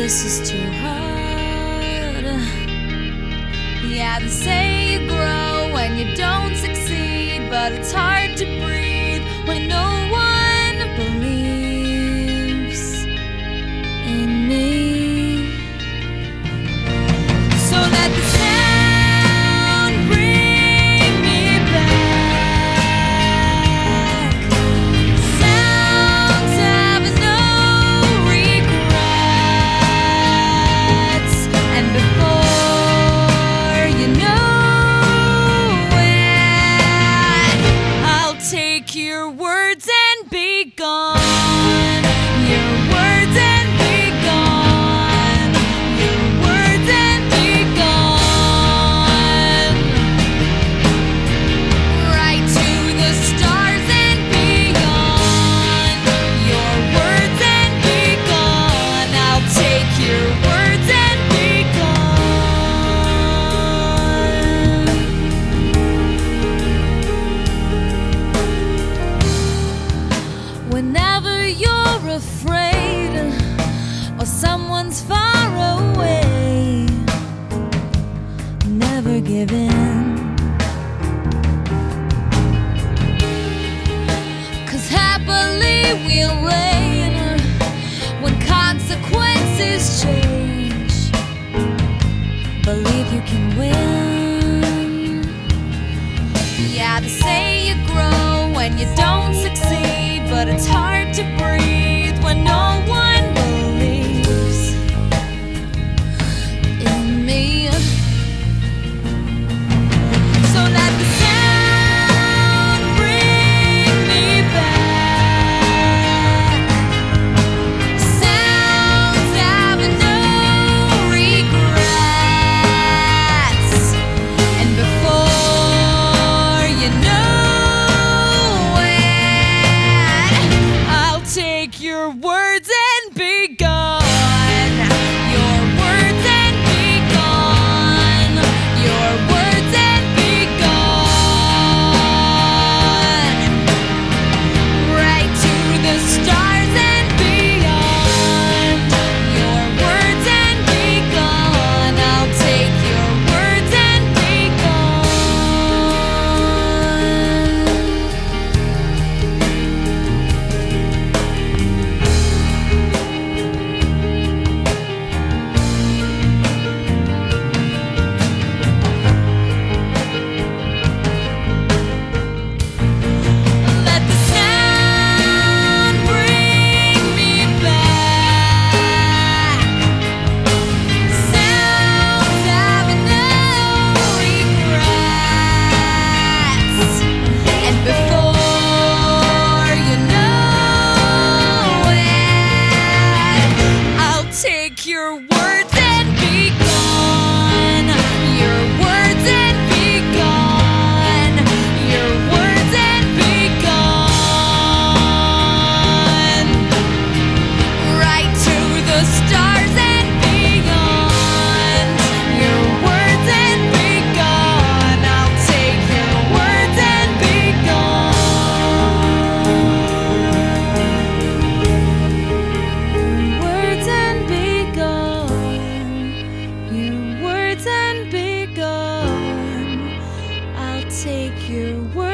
this is too hard. Yeah, they say you grow when you don't succeed, but it's hard to breathe when no one believes in me. So let the sound bring me back. Sounds have no regrets, and before you know it, I'll take your words and be gone. Your words and be gone. Your words and be gone. Right to the stars and beyond. Your words and be gone. I'll take your words and be gone. Whenever you're afraid or someone's far away, never give in. 'Cause happily we'll wait when consequences change. Believe you can win. Yeah, they say you grow when you don't succeed, but it's hard to breathe when no one believes in me. So let the sound bring me back. Sounds have no regrets, and before you know it, I'll take your words and be gone. Your words and be gone. Your words and be gone. Right to the stars and beyond. Your words and be gone. I'll take your words and be gone. Let the sound bring me back. Sounds have no regrets, and before you know it, I'll take your words and be gone. Your words and be gone. Your words and be gone. Right to the stars and beyond. Your words and be gone. I'll take your words and be gone. Words and be gone. Your words and be gone. I'll take your words.